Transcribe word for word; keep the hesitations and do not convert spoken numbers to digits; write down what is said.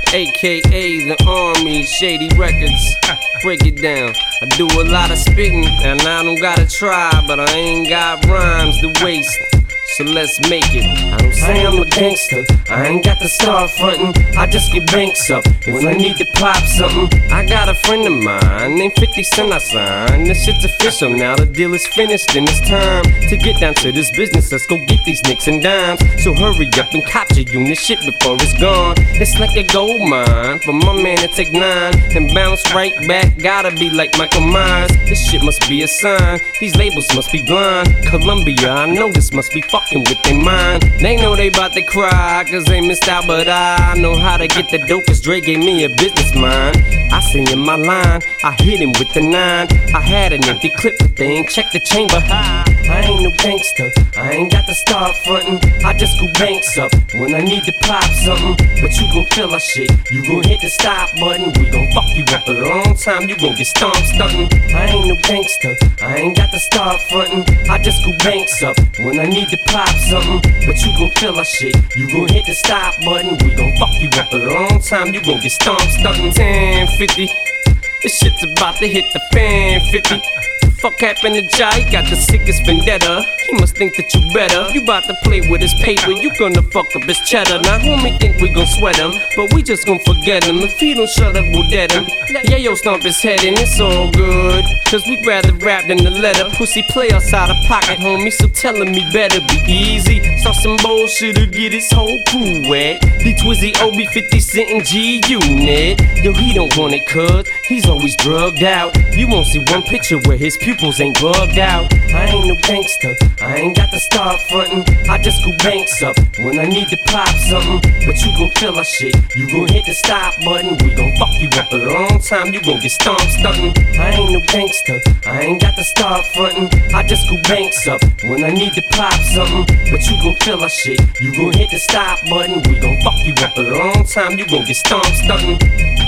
A K A the Army, Shady Records. Break it down. I do a lot of spitting, and I don't gotta try, but I ain't got rhymes to waste. So let's make it. I don't say I'm a gangster, I ain't got to start frontin'. I just get banks up when I need to pop something. I got a friend of mine named fifty Cent I signed. This shit's official now, the deal is finished and it's time to get down to this business. Let's go get these nicks and dimes. So hurry up and cop your unit shit before it's gone. It's like a gold mine for my man to take nine and bounce right back. Gotta be like Michael Myers. This shit must be a sign. These labels must be blind. Columbia, I know this must be fucking with their mind. They know they bout to cry cause they missed out, but I know how to get the dope cause Dre gave me a business mind. I sing in my line, I hit him with the nine. I had an empty clip but they ain't checked the chamber. I ain't no gangster, I ain't got to start frontin'. I just go banks up when I need to pop something. But you gon' feel our shit, you gon' hit the stop button. We gon' fuck you up a long time, you gon' get stomped stuntin'. I ain't no gangster, I ain't got to start frontin'. I just go banks up when I need to pop something. But you gon' feel our shit, you gon' hit the stop button. We gon' fuck you up a long time, you gon' get stomped stuntin'. Ten fifty, this shit's about to hit the fan. Fifty. Fuck happened to Jai, got the sickest vendetta. He must think that you better. You bout to play with his paper, you gonna fuck up his cheddar. Now homie think we gon' sweat him, but we just gon' forget him. If he don't shut up, we'll dead him. Yeah, yo, stomp his head and it's all good, cause we'd rather rap than the letter. Pussy play us out of pocket, homie, so telling me better be easy. Saw some bullshit to get his whole crew wet. D Twizzy, O B, fifty Cent and G Unit. Yo, he don't want it cuz he's always drugged out. You won't see one picture where his pupils ain't bugged out. I ain't no gangster, I ain't got to start frontin'. I just go banks up when I need to pop something. But you gon' feel our shit, you gon' hit the stop button. We gon' fuck you up a long time, you gon' get stomped stuntin'. I ain't no gangster, I ain't got to start frontin'. I just go banks up when I need to pop something. But you gon' feel our shit, you gon' hit the stop button. We gon' fuck you up a long time, you gon' get stomped stuntin'.